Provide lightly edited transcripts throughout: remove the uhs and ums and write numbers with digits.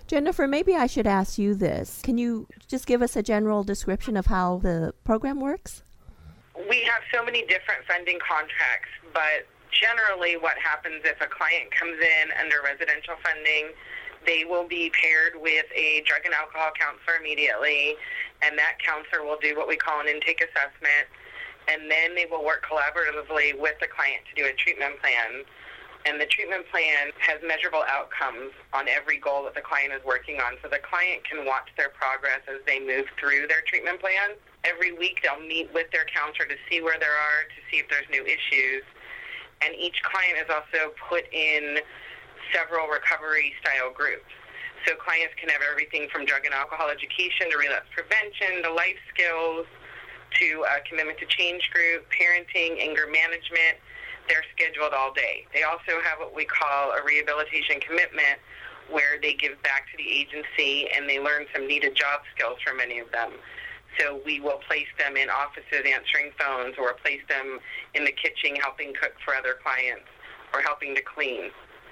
Jennifer, maybe I should ask you this. Can you just give us a general description of how the program works? We have so many different funding contracts, but generally what happens if a client comes in under residential funding, they will be paired with a drug and alcohol counselor immediately, and that counselor will do what we call an intake assessment, and then they will work collaboratively with the client to do a treatment plan. And the treatment plan has measurable outcomes on every goal that the client is working on, so the client can watch their progress as they move through their treatment plan. Every week they'll meet with their counselor to see where they are, to see if there's new issues. And each client is also put in several recovery-style groups. So clients can have everything from drug and alcohol education to relapse prevention to life skills to a commitment to change group, parenting, anger management. They're scheduled all day. They also have what we call a rehabilitation commitment, where they give back to the agency and they learn some needed job skills for many of them. So we will place them in offices answering phones, or place them in the kitchen helping cook for other clients or helping to clean.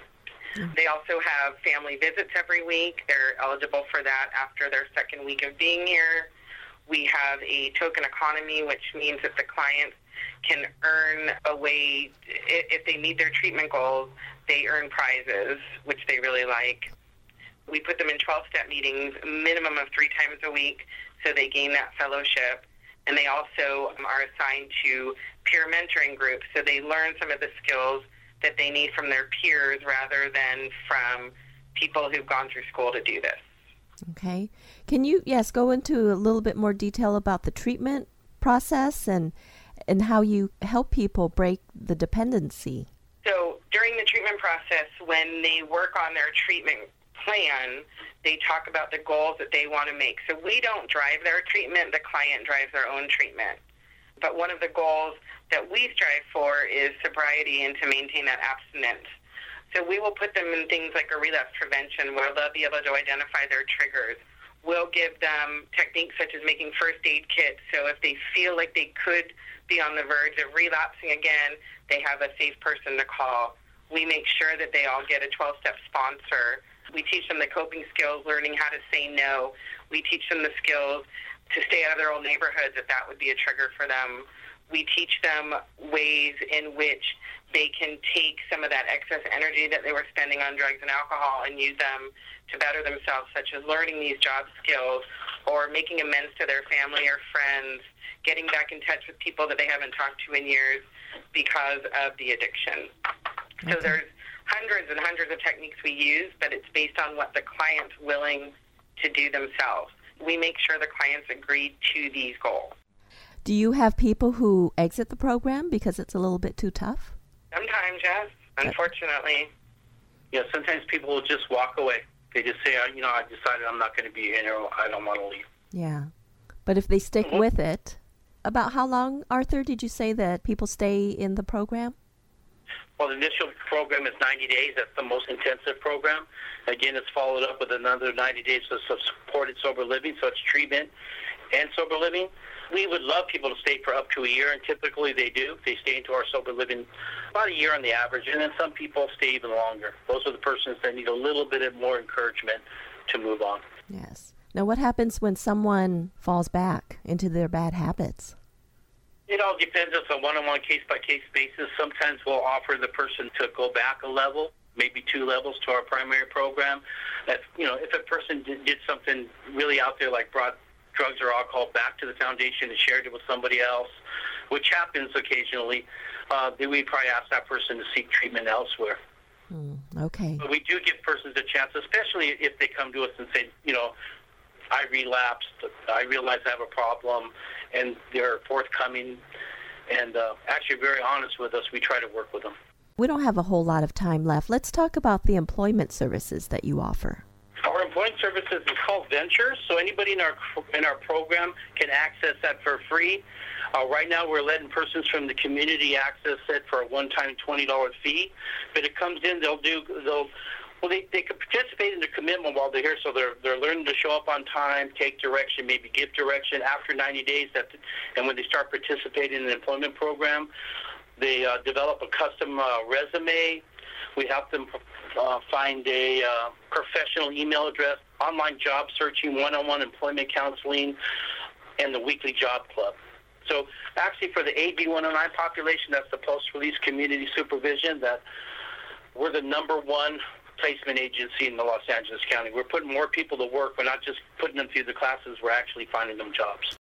They also have family visits every week. They're eligible for that after their second week of being here. We have a token economy, which means that the clients can earn a way, if they meet their treatment goals, they earn prizes, which they really like. We put them in 12-step meetings, minimum of 3 times a week, so they gain that fellowship. And they also are assigned to peer mentoring groups, so they learn some of the skills that they need from their peers rather than from people who've gone through school to do this. Okay. Can you, go into a little bit more detail about the treatment process and how you help people break the dependency? So during the treatment process, when they work on their treatment plan, they talk about the goals that they want to make. So we don't drive their treatment, the client drives their own treatment. But one of the goals that we strive for is sobriety and to maintain that abstinence. So we will put them in things like a relapse prevention, where they'll be able to identify their triggers. We'll give them techniques such as making first aid kits, so if they feel like they could be on the verge of relapsing again, they have a safe person to call. We make sure that they all get a 12-step sponsor. We teach them the coping skills, learning how to say no. We teach them the skills to stay out of their old neighborhoods if that would be a trigger for them. We teach them ways in which they can take some of that excess energy that they were spending on drugs and alcohol and use them to better themselves, such as learning these job skills or making amends to their family or friends, getting back in touch with people that they haven't talked to in years because of the addiction. So there's hundreds and hundreds of techniques we use, but it's based on what the client's willing to do themselves. We make sure the clients agree to these goals. Do you have people who exit the program because it's a little bit too tough? Sometimes, yes, unfortunately. Yeah, sometimes people will just walk away. They just say, I decided I'm not going to be here, I don't want to leave. Yeah. But if they stick with it, about how long, Arthur, did you say that people stay in the program? Well, the initial program is 90 days. That's the most intensive program. Again, it's followed up with another 90 days of supported sober living, so it's treatment and sober living. We would love people to stay for up to a year, and typically they do. They stay into our sober living about a year on the average, and then some people stay even longer. Those are the persons that need a little bit of more encouragement to move on. Yes. Now, what happens when someone falls back into their bad habits? It all depends on a one-on-one, case-by-case basis. Sometimes we'll offer the person to go back a level, maybe 2 levels to our primary program. If a person did something really out there, like brought drugs or alcohol back to the foundation and shared it with somebody else, which happens occasionally, then we'd probably ask that person to seek treatment elsewhere. Okay. But we do give persons a chance, especially if they come to us and say, I relapsed, I realize I have a problem, and they're forthcoming and actually very honest with us. We try to work with them. We don't have a whole lot of time left. Let's talk about the employment services that you offer. Our employment services is called Ventures, so anybody in our program can access that for free. Right now, we're letting persons from the community access it for a one-time $20 fee. But it comes in, they can participate in the commitment while they're here, so they're learning to show up on time, take direction, maybe give direction after 90 days. And when they start participating in the employment program, they develop a custom resume. We help them find a professional email address online job searching, one-on-one employment counseling, and the weekly job club. So actually for the AB 109 population, that's the post-release community supervision, that we're the number one placement agency in the Los Angeles County. We're putting more people to work. We're not just putting them through the classes. We're actually finding them jobs.